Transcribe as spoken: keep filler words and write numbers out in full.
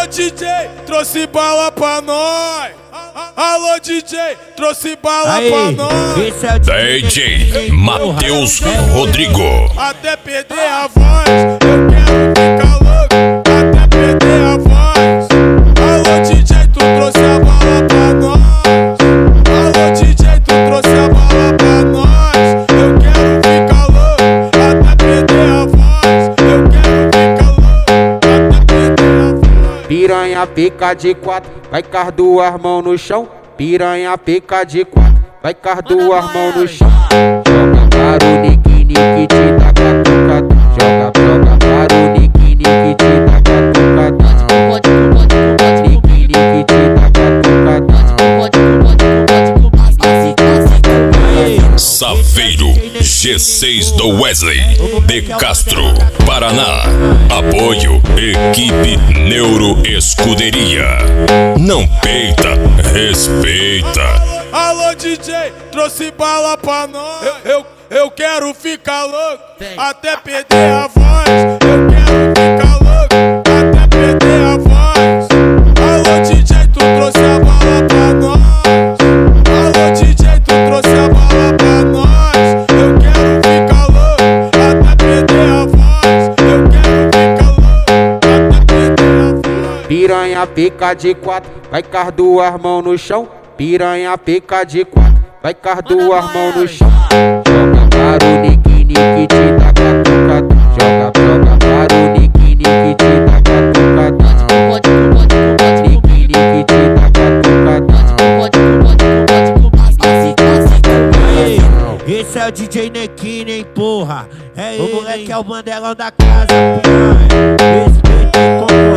D J, trouxe bala pra nós. Alô D J, trouxe bala Aí, pra nós. esse é o D J Matheus Rodrigo. Até perder a voz, eu quero ficar louco. Até perder a voz. Alô D J, tu trouxe a bala pra nós. Alô D J, tu trouxe a bala pra nós. Eu quero ficar louco. Até perder a voz. Eu quero ficar louco. Até perder a voz. Piranha pica de quatro, vai com as duas mãos no chão. Piranha pica de quatro, vai com as duas mãos no chão. Joga para o nique nique te dá catucadão. Joga, joga para o nique nique te dá catucadão. Nique nique te dá catucadão. Saveiro G seis do Wesley de Castro, Paraná. Apoio Equipe Neuro Escuderia. Não peita, respeita. Alô D J, trouxe bala pra nós. Eu, eu, eu quero ficar louco, até perder a voz. Eu quero ficar louco, até perder a voz. Alô D J, tu trouxe a bala pra nós. Alô D J, tu trouxe a bala pra nós. Eu quero ficar louco, até perder a voz. Eu quero ficar louco, até perder a voz. Piranha pica de quatro, vai com as duas mãos no chão. Piranha pica de quatro, vai com as duas mãos no chão. Joga para o nique nique te dá catucadão. Joga, joga para o nique nique te dá catucadão. Nique nique te dá catucadão. Esse é o D J Nequine, hein, porra. É o moleque, é o bandelão da casa, piranha. Respeita e